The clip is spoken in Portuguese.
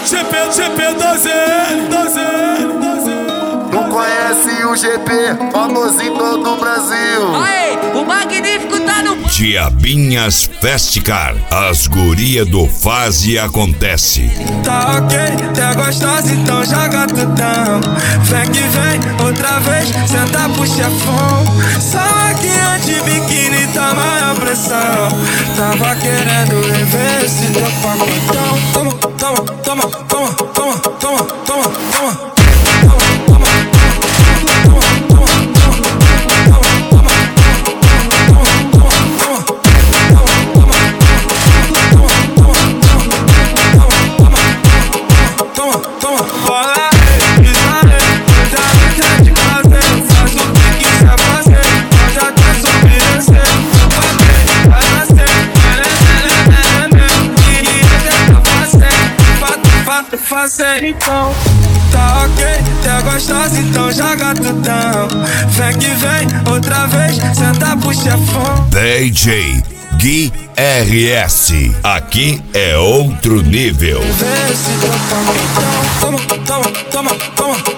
Não conhece o GP, famoso em todo o Brasil. Aê, o magnífico tá no... Diabinhas Festicar, as guria do Faz e Acontece. Tá ok, tá gostosa, então joga tudão. Vem que vem, outra vez, senta pro chefão. Só aqui de biquíni tá maior pressão. Tava querendo rever esse teu pacotão. Toma, toma, toma, toma, toma, toma, toma, toma. Então, tá ok, tá gostosa, então joga tudão. Vem que vem, outra vez, senta pro chefão. DJ Gui RS, aqui é outro nível. Vê esse toma, toma, toma, toma.